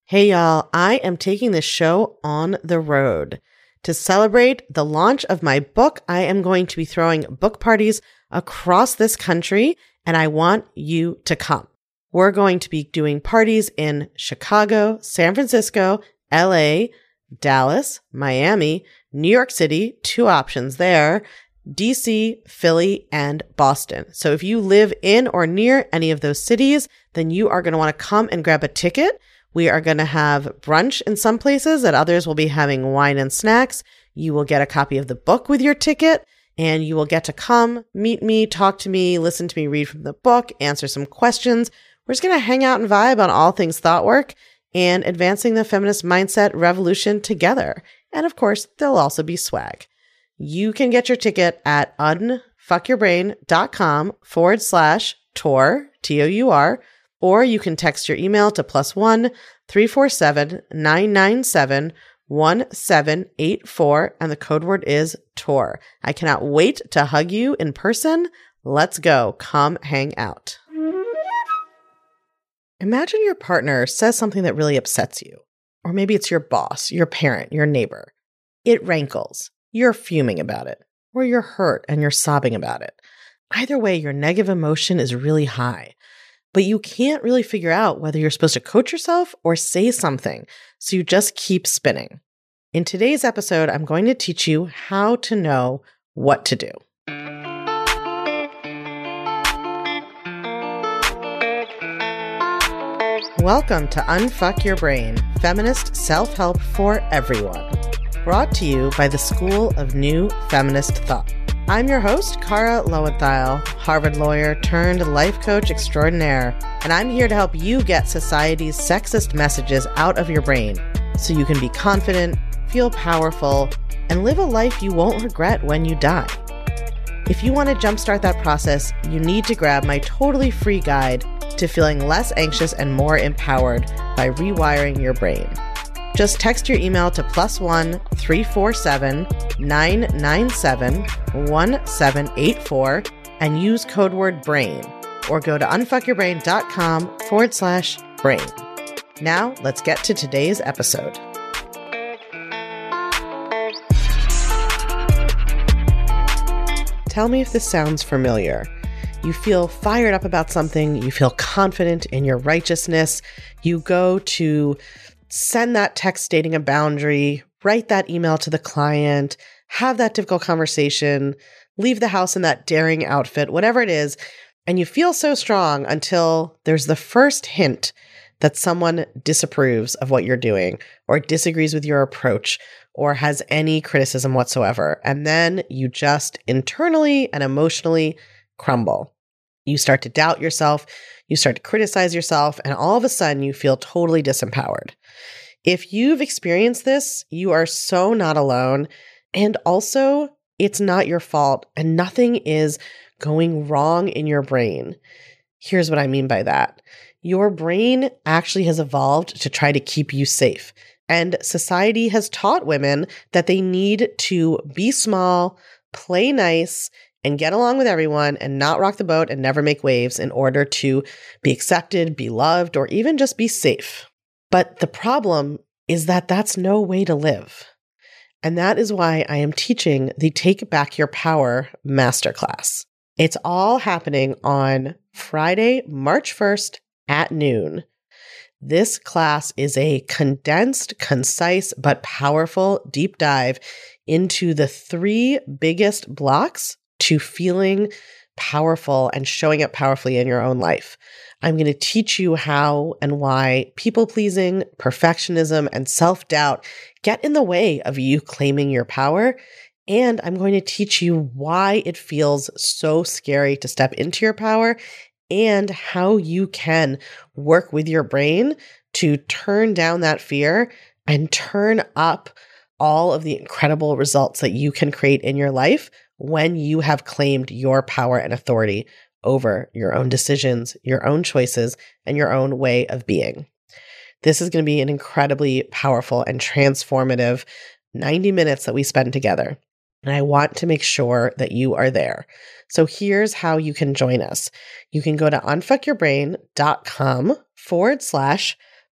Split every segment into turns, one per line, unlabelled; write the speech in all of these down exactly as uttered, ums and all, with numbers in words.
Hey y'all, I am taking this show on the road. To celebrate the launch of my book, I am going to be throwing book parties across this country, and I want you to come. We're going to be doing parties in Chicago, San Francisco, L A, Dallas, Miami, New York City, two options there, D C, Philly, and Boston. So if you live in or near any of those cities, then you are going to want to come and grab a ticket. We are going to have brunch in some places, at others we'll be having wine and snacks. You will get a copy of the book with your ticket, and you will get to come, meet me, talk to me, listen to me read from the book, answer some questions. We're just going to hang out and vibe on all things thought work and advancing the feminist mindset revolution together. And of course, there'll also be swag. You can get your ticket at unfuckyourbrain.com forward slash tour, T O U R, or you can text your email to plus one three four seven nine nine seven one seven eight four, and the code word is tour. I cannot wait to hug you in person. Let's go. Come hang out. Imagine your partner says something that really upsets you. Or maybe it's your boss, your parent, your neighbor. It rankles. You're fuming about it. Or you're hurt and you're sobbing about it. Either way, your negative emotion is really high. But you can't really figure out whether you're supposed to coach yourself or say something, so you just keep spinning. In today's episode, I'm going to teach you how to know what to do. Welcome to Unfuck Your Brain, feminist self-help for everyone. Brought to you by the School of New Feminist Thought. I'm your host, Kara Lowenthal, Harvard lawyer turned life coach extraordinaire, and I'm here to help you get society's sexist messages out of your brain so you can be confident, feel powerful, and live a life you won't regret when you die. If you want to jumpstart that process, you need to grab my totally free guide to feeling less anxious and more empowered by rewiring your brain. Just text your email to plus one three four seven nine nine seven one seven eight four and use code word BRAIN, or go to unfuckyourbrain.com forward slash brain. Now let's get to today's episode. Tell me if this sounds familiar. You feel fired up about something, you feel confident in your righteousness, you go to send that text stating a boundary, write that email to the client, have that difficult conversation, leave the house in that daring outfit, whatever it is, and you feel so strong until there's the first hint that someone disapproves of what you're doing or disagrees with your approach or has any criticism whatsoever. And then you just internally and emotionally crumble. You start to doubt yourself, you start to criticize yourself, and all of a sudden you feel totally disempowered. If you've experienced this, you are so not alone. And also, it's not your fault and nothing is going wrong in your brain. Here's what I mean by that. Your brain actually has evolved to try to keep you safe. And society has taught women that they need to be small, play nice, and get along with everyone and not rock the boat and never make waves in order to be accepted, be loved, or even just be safe. But the problem is that that's no way to live. And that is why I am teaching the Take Back Your Power Masterclass. It's all happening on Friday, March first at noon. This class is a condensed, concise, but powerful deep dive into the three biggest blocks to feeling powerful and showing up powerfully in your own life. I'm going to teach you how and why people-pleasing, perfectionism, and self-doubt get in the way of you claiming your power. And I'm going to teach you why it feels so scary to step into your power and how you can work with your brain to turn down that fear and turn up all of the incredible results that you can create in your life when you have claimed your power and authority over your own decisions, your own choices, and your own way of being. This is going to be an incredibly powerful and transformative ninety minutes that we spend together. And I want to make sure that you are there. So here's how you can join us. You can go to unfuckyourbrain.com forward slash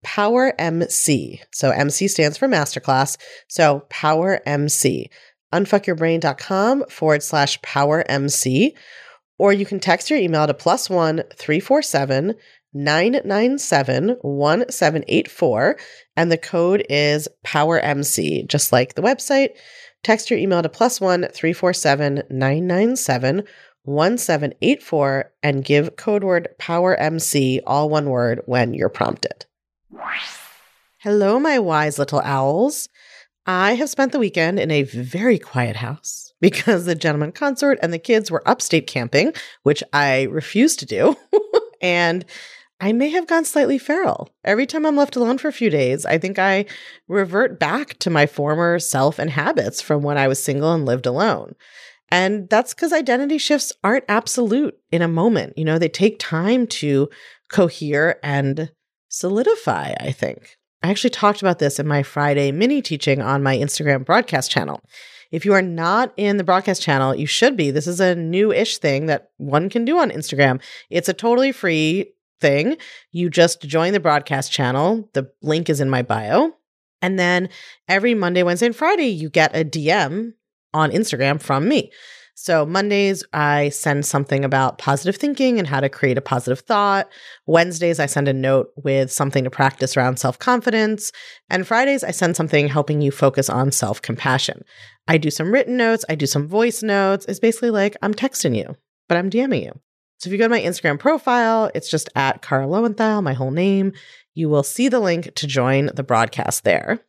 Power M C. So M C stands for masterclass. So Power M C. unfuckyourbrain.com forward slash Power M C. Or you can text your email to plus one three four seven nine nine seven one seven eight four. And the code is Power M C, just like the website. Text your email to plus one three four seven nine nine seven one seven eight four and give code word Power M C, all one word, when you're prompted. Hello, my wise little owls. I have spent the weekend in a very quiet house because the gentleman consort and the kids were upstate camping, which I refuse to do. And I may have gone slightly feral. Every time I'm left alone for a few days, I think I revert back to my former self and habits from when I was single and lived alone. And that's because identity shifts aren't absolute in a moment. You know, they take time to cohere and solidify, I think. I actually talked about this in my Friday mini teaching on my Instagram broadcast channel. If you are not in the broadcast channel, you should be. This is a new-ish thing that one can do on Instagram. It's a totally free thing. You just join the broadcast channel. The link is in my bio. And then every Monday, Wednesday, and Friday, you get a D M on Instagram from me. So Mondays, I send something about positive thinking and how to create a positive thought. Wednesdays, I send a note with something to practice around self-confidence. And Fridays, I send something helping you focus on self-compassion. I do some written notes. I do some voice notes. It's basically like I'm texting you, but I'm DMing you. So if you go to my Instagram profile, it's just at Cara Lowenthal, my whole name. You will see the link to join the broadcast there.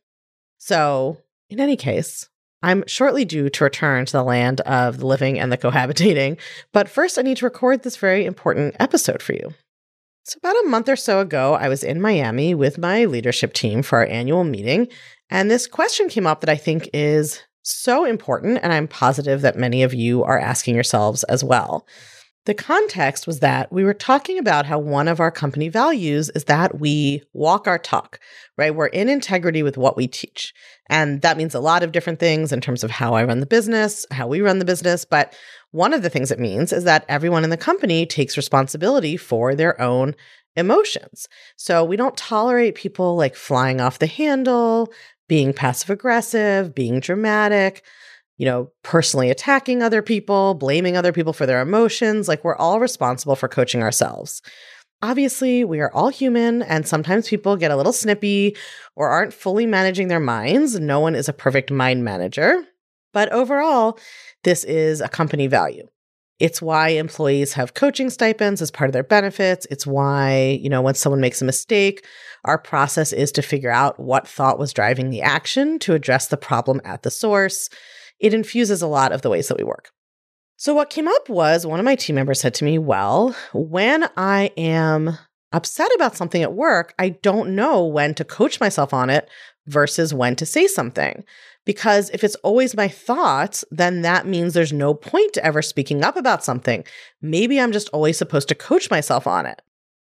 So in any case, I'm shortly due to return to the land of the living and the cohabitating, but first I need to record this very important episode for you. So about a month or so ago, I was in Miami with my leadership team for our annual meeting, and this question came up that I think is so important, and I'm positive that many of you are asking yourselves as well. The context was that we were talking about how one of our company values is that we walk our talk, right? We're in integrity with what we teach. And that means a lot of different things in terms of how I run the business, how we run the business. But one of the things it means is that everyone in the company takes responsibility for their own emotions. So we don't tolerate people like flying off the handle, being passive aggressive, being dramatic, you know, personally attacking other people, blaming other people for their emotions. Like we're all responsible for coaching ourselves. Obviously, we are all human, and sometimes people get a little snippy or aren't fully managing their minds. No one is a perfect mind manager. But overall, this is a company value. It's why employees have coaching stipends as part of their benefits. It's why, you know, when someone makes a mistake, our process is to figure out what thought was driving the action to address the problem at the source. It infuses a lot of the ways that we work. So what came up was one of my team members said to me, well, when I am upset about something at work, I don't know when to coach myself on it versus when to say something. Because if it's always my thoughts, then that means there's no point to ever speaking up about something. Maybe I'm just always supposed to coach myself on it.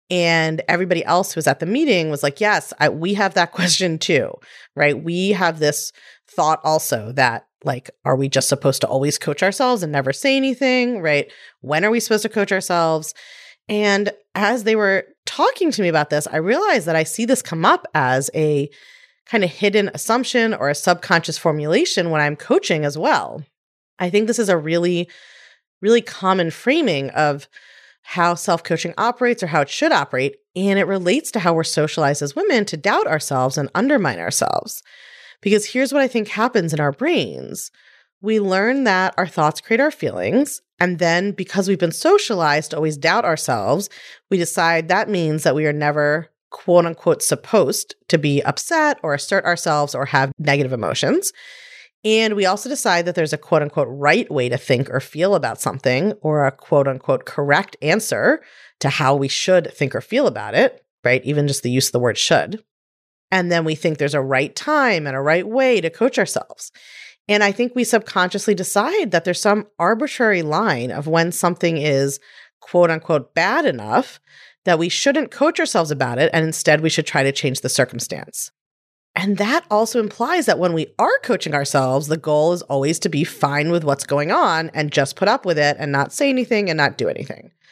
And everybody else who was at the meeting was like, yes, I, we have that question too, right? We have this thought also that, like, are we just supposed to always coach ourselves and never say anything, right? When are we supposed to coach ourselves? And as they were talking to me about this, I realized that I see this come up as a kind of hidden assumption or a subconscious formulation when I'm coaching as well. I think this is a really, really common framing of how self-coaching operates or how it should operate, and it relates to how we're socialized as women to doubt ourselves and undermine ourselves. Because here's what I think happens in our brains. We learn that our thoughts create our feelings, and then because we've been socialized to always doubt ourselves, we decide that means that we are never, quote unquote, supposed to be upset or assert ourselves or have negative emotions. And we also decide that there's a quote unquote right way to think or feel about something, or a quote unquote correct answer to how we should think or feel about it, right? Even just the use of the word should. And then we think there's a right time and a right way to coach ourselves. And I think we subconsciously decide that there's some arbitrary line of when something is quote unquote bad enough that we shouldn't coach ourselves about it, and instead we should try to change the circumstance. And that also implies that when we are coaching ourselves, the goal is always to be fine with what's going on and just put up with it and not say anything and not do anything.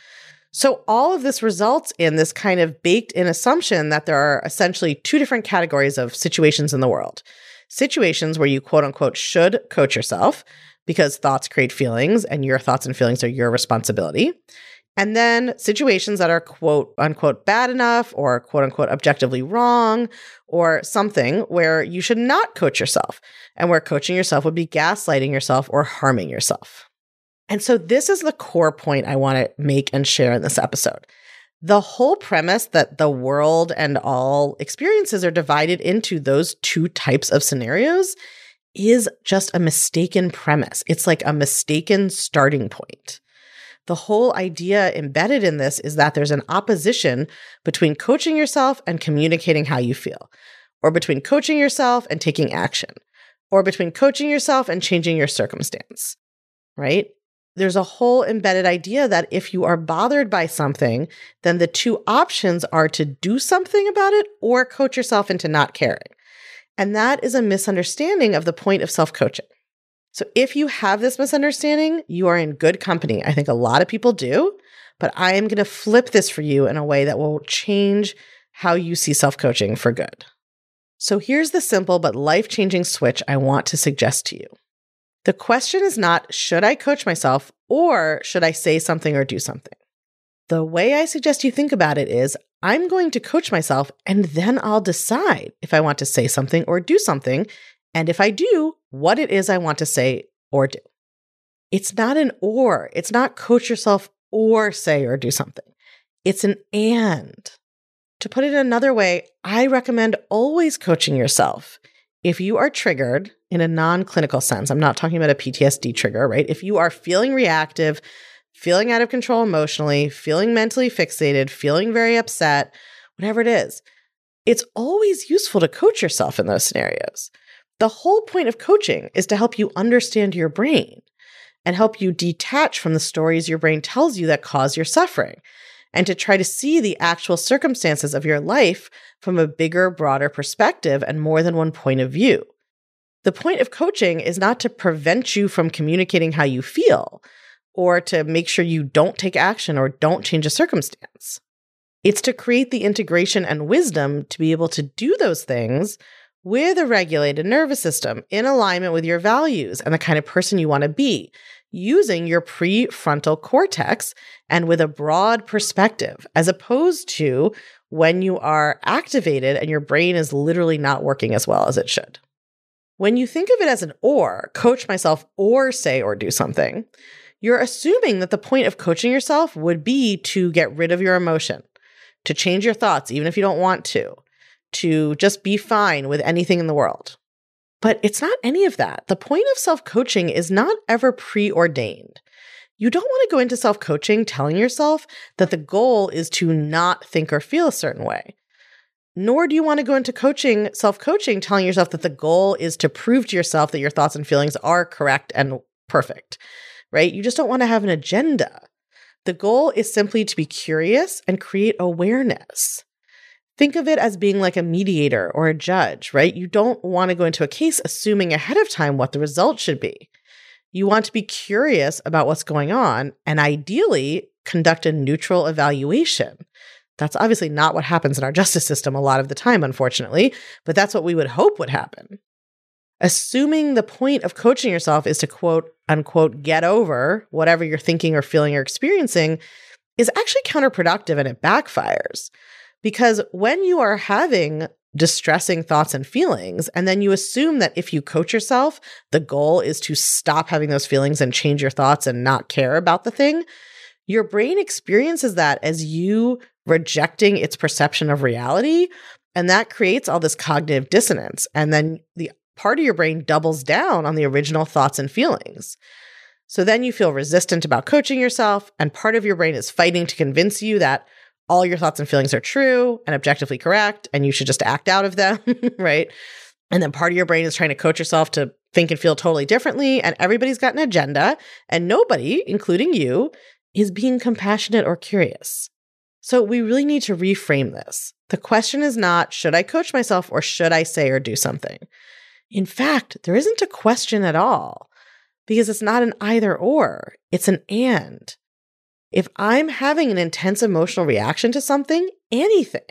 So all of this results in this kind of baked in assumption that there are essentially two different categories of situations in the world. Situations where you quote unquote should coach yourself because thoughts create feelings and your thoughts and feelings are your responsibility. And then situations that are quote unquote bad enough or quote unquote objectively wrong or something where you should not coach yourself and where coaching yourself would be gaslighting yourself or harming yourself. And so this is the core point I want to make and share in this episode. The whole premise that the world and all experiences are divided into those two types of scenarios is just a mistaken premise. It's like a mistaken starting point. The whole idea embedded in this is that there's an opposition between coaching yourself and communicating how you feel, or between coaching yourself and taking action, or between coaching yourself and changing your circumstance, right? There's a whole embedded idea that if you are bothered by something, then the two options are to do something about it or coach yourself into not caring. And that is a misunderstanding of the point of self-coaching. So if you have this misunderstanding, you are in good company. I think a lot of people do, but I am going to flip this for you in a way that will change how you see self-coaching for good. So here's the simple but life-changing switch I want to suggest to you. The question is not, should I coach myself or should I say something or do something? The way I suggest you think about it is, I'm going to coach myself and then I'll decide if I want to say something or do something. And if I do, what it is I want to say or do. It's not an or. It's not coach yourself or say or do something. It's an and. To put it another way, I recommend always coaching yourself. If you are triggered in a non-clinical sense, I'm not talking about a P T S D trigger, right? If you are feeling reactive, feeling out of control emotionally, feeling mentally fixated, feeling very upset, whatever it is, it's always useful to coach yourself in those scenarios. The whole point of coaching is to help you understand your brain and help you detach from the stories your brain tells you that cause your suffering, and to try to see the actual circumstances of your life from a bigger, broader perspective and more than one point of view. The point of coaching is not to prevent you from communicating how you feel or to make sure you don't take action or don't change a circumstance. It's to create the integration and wisdom to be able to do those things with a regulated nervous system in alignment with your values and the kind of person you want to be, using your prefrontal cortex and with a broad perspective, as opposed to when you are activated and your brain is literally not working as well as it should. When you think of it as an or, coach myself or say or do something, you're assuming that the point of coaching yourself would be to get rid of your emotion, to change your thoughts, even if you don't want to, to just be fine with anything in the world. But it's not any of that. The point of self-coaching is not ever preordained. You don't want to go into self-coaching telling yourself that the goal is to not think or feel a certain way. Nor do you want to go into coaching, self-coaching, telling yourself that the goal is to prove to yourself that your thoughts and feelings are correct and perfect, right? You just don't want to have an agenda. The goal is simply to be curious and create awareness. Think of it as being like a mediator or a judge, right? You don't want to go into a case assuming ahead of time what the result should be. You want to be curious about what's going on and ideally conduct a neutral evaluation. That's obviously not what happens in our justice system a lot of the time, unfortunately, but that's what we would hope would happen. Assuming the point of coaching yourself is to quote unquote get over whatever you're thinking or feeling or experiencing is actually counterproductive and it backfires. Because when you are having distressing thoughts and feelings, and then you assume that if you coach yourself, the goal is to stop having those feelings and change your thoughts and not care about the thing, your brain experiences that as you rejecting its perception of reality, and that creates all this cognitive dissonance. And then the part of your brain doubles down on the original thoughts and feelings. So then you feel resistant about coaching yourself, and part of your brain is fighting to convince you that all your thoughts and feelings are true and objectively correct, and you should just act out of them, right? And then part of your brain is trying to coach yourself to think and feel totally differently, and everybody's got an agenda, and nobody, including you, is being compassionate or curious. So we really need to reframe this. The question is not, should I coach myself or should I say or do something? In fact, there isn't a question at all, because it's not an either or, it's an and. If I'm having an intense emotional reaction to something, anything,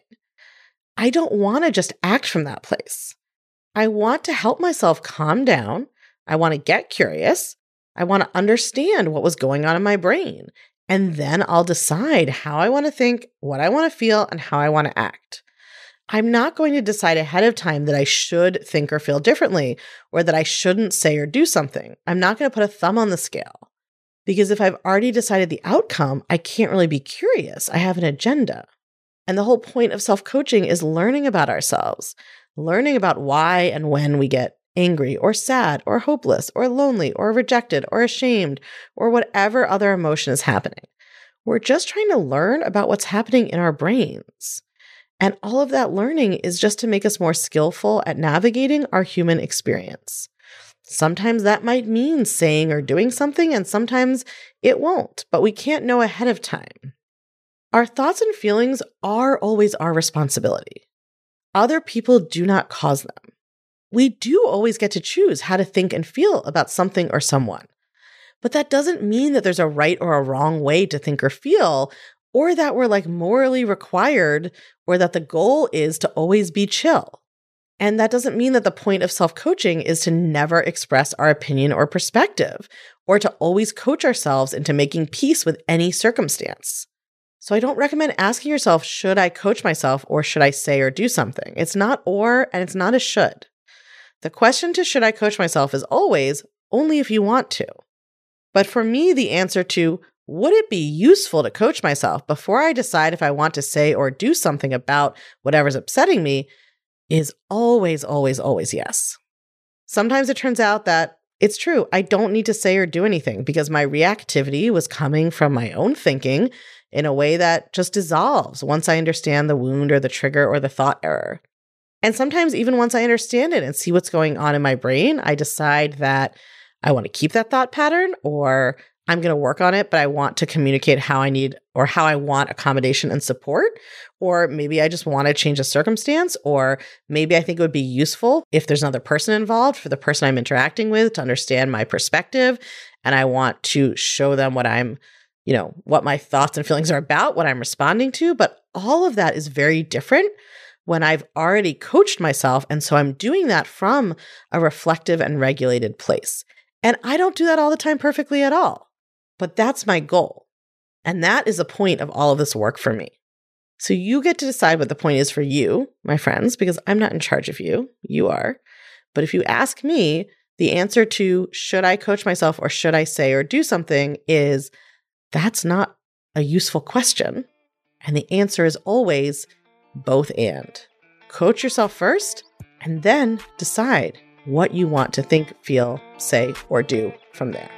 I don't want to just act from that place. I want to help myself calm down. I want to get curious. I want to understand what was going on in my brain. And then I'll decide how I want to think, what I want to feel, and how I want to act. I'm not going to decide ahead of time that I should think or feel differently, or that I shouldn't say or do something. I'm not going to put a thumb on the scale. Because if I've already decided the outcome, I can't really be curious. I have an agenda. And the whole point of self-coaching is learning about ourselves, learning about why and when we get angry or sad or hopeless or lonely or rejected or ashamed or whatever other emotion is happening. We're just trying to learn about what's happening in our brains. And all of that learning is just to make us more skillful at navigating our human experience. Sometimes that might mean saying or doing something, and sometimes it won't, but we can't know ahead of time. Our thoughts and feelings are always our responsibility. Other people do not cause them. We do always get to choose how to think and feel about something or someone. But that doesn't mean that there's a right or a wrong way to think or feel, or that we're like morally required, or that the goal is to always be chill. And that doesn't mean that the point of self-coaching is to never express our opinion or perspective, or to always coach ourselves into making peace with any circumstance. So I don't recommend asking yourself, should I coach myself or should I say or do something? It's not or, and it's not a should. The question to should I coach myself is always only if you want to. But for me, the answer to would it be useful to coach myself before I decide if I want to say or do something about whatever's upsetting me is always, always, always yes. Sometimes it turns out that it's true. I don't need to say or do anything because my reactivity was coming from my own thinking in a way that just dissolves once I understand the wound or the trigger or the thought error. And sometimes even once I understand it and see what's going on in my brain, I decide that I want to keep that thought pattern, or I'm going to work on it, but I want to communicate how I need or how I want accommodation and support. Or maybe I just want to change a circumstance, or maybe I think it would be useful if there's another person involved for the person I'm interacting with to understand my perspective. And I want to show them what I'm, you know, what my thoughts and feelings are about, what I'm responding to. But all of that is very different when I've already coached myself. And so I'm doing that from a reflective and regulated place. And I don't do that all the time perfectly at all. But that's my goal. And that is the point of all of this work for me. So you get to decide what the point is for you, my friends, because I'm not in charge of you. You are. But if you ask me, the answer to should I coach myself or should I say or do something is that's not a useful question. And the answer is always both and. Coach yourself first and then decide what you want to think, feel, say, or do from there.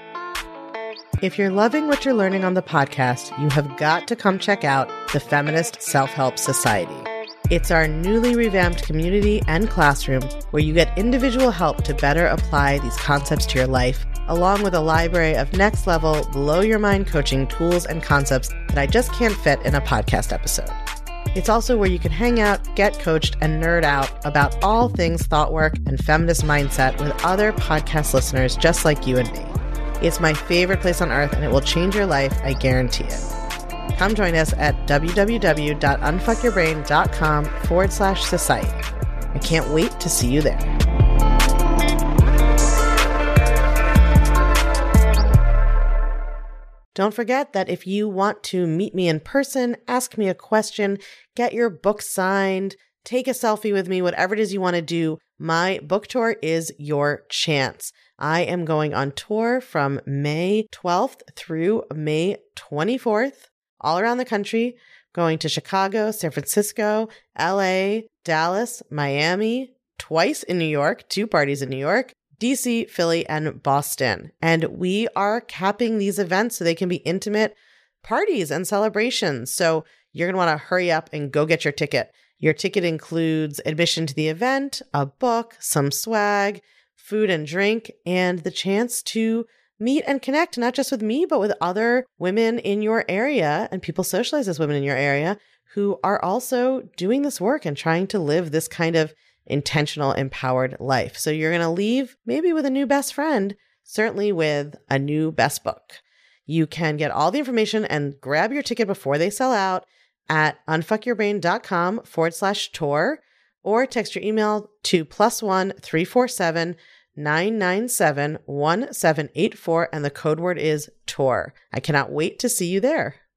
If you're loving what you're learning on the podcast, you have got to come check out the Feminist Self-Help Society. It's our newly revamped community and classroom where you get individual help to better apply these concepts to your life, along with a library of next-level, blow-your-mind coaching tools and concepts that I just can't fit in a podcast episode. It's also where you can hang out, get coached, and nerd out about all things thought work and feminist mindset with other podcast listeners just like you and me. It's my favorite place on earth, and it will change your life, I guarantee it. Come join us at www.unfuckyourbrain.com forward slash society. I can't wait to see you there. Don't forget that if you want to meet me in person, ask me a question, get your book signed, take a selfie with me, whatever it is you want to do, my book tour is your chance. I am going on tour from May twelfth through May twenty-fourth, all around the country, going to Chicago, San Francisco, L A, Dallas, Miami, twice in New York, two parties in New York, D C, Philly, and Boston. And we are capping these events so they can be intimate parties and celebrations. So you're going to want to hurry up and go get your ticket. Your ticket includes admission to the event, a book, some swag, food and drink, and the chance to meet and connect, not just with me, but with other women in your area and people socialized as women in your area who are also doing this work and trying to live this kind of intentional, empowered life. So you're going to leave maybe with a new best friend, certainly with a new best book. You can get all the information and grab your ticket before they sell out at unfuckyourbrain.com forward slash tour, or text your email to plus one three four seven nine nine seven one seven eight four, and the code word is tour. I cannot wait to see you there.